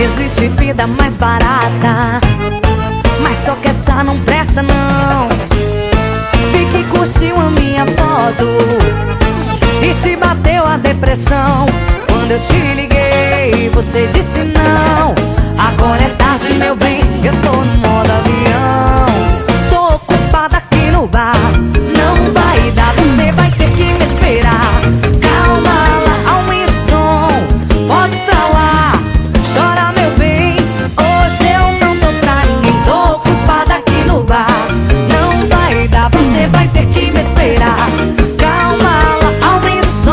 Existe vida mais barata, mas só que essa não presta não. Vi que curtiu a minha foto e te bateu a depressão. Quando eu te liguei, você disse não. Agora é tarde, meu bem, eu tô no modo avião. Tô ocupada aqui no bar, não vai dar, você vai ter que me esperar.